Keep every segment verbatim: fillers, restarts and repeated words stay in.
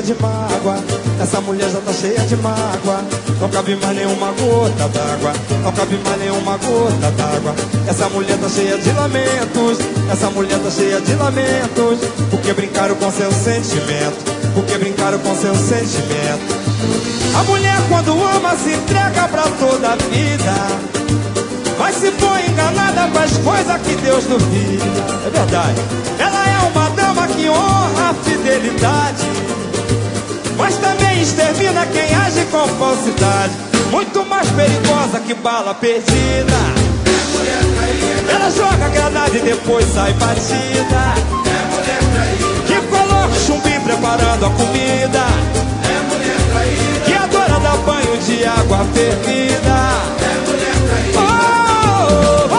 de mágoa. Essa mulher já tá cheia de mágoa. Não cabe mais nenhuma gota d'água. Não cabe mais nenhuma gota d'água. Essa mulher tá cheia de lamentos. Essa mulher tá cheia de lamentos. Porque brincaram com seu sentimento. Porque brincaram com seu sentimento. A mulher quando ama se entrega pra toda a vida. Mas se for enganada faz coisa que Deus duvida. É verdade. Ela é uma dama que honra a fidelidade, mas também extermina quem age com falsidade. Muito mais perigosa que bala perdida. É mulher traída. Ela joga granada e depois sai batida. É mulher traída. Que coloca chumbinho preparando a comida. É mulher traída. Que adora dar banho de água fervida. É mulher traída. Oh, oh,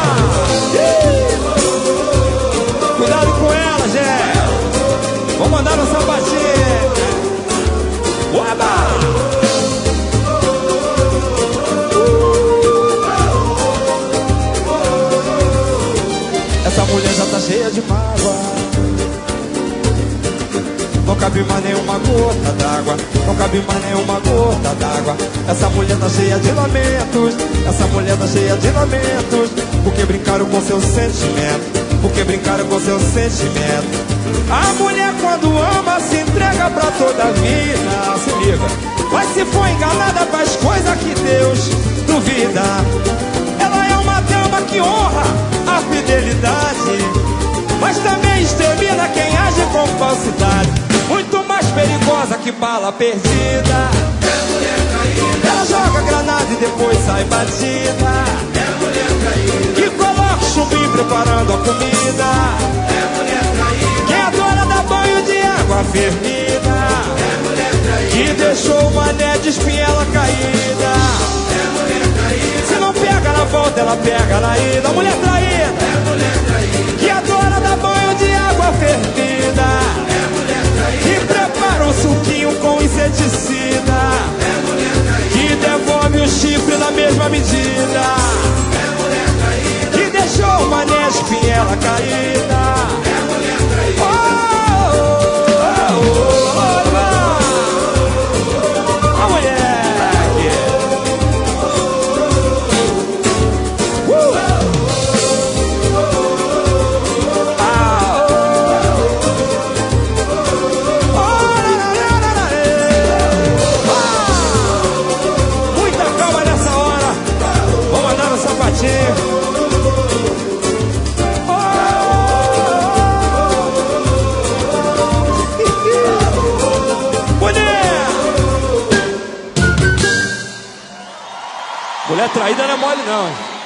oh. Cuidado com ela, Jé. Vou mandar no sapatinho. Essa mulher já tá cheia de mágoa. Não cabe mais nenhuma gota d'água. Não cabe mais nenhuma gota d'água. Essa mulher tá cheia de lamentos. Essa mulher tá cheia de lamentos. Porque brincaram com seu sentimento. Porque brincaram com seu sentimento. A mulher quando ama se entrega pra toda a vida. Se liga. Mas se for enganada faz coisa que Deus duvida. Ela é uma dama que honra a fidelidade, mas também extermina quem age com falsidade. Muito mais perigosa que bala perdida. É mulher traída. Ela joga granada e depois sai batida. É mulher traída. Que coloca chumbinho preparando a comida. É mulher traída. Quem adora dar banho de água fervida. É mulher traída. Que deixou o mané de espinhela caída. É mulher traída. Se não pega na volta, ela pega na ida. Mulher traída. É mulher traída. Que adora dar banho de água fervida. É mulher traída. Que prepara um suquinho com inseticida. É mulher traída. Que devolve o chifre na mesma medida. É mulher traída. Que deixou o mané de espinhela caída. É mulher traída. Oh, oh, oh, oh, oh, oh. A mulher. Mulher traída não é mole não.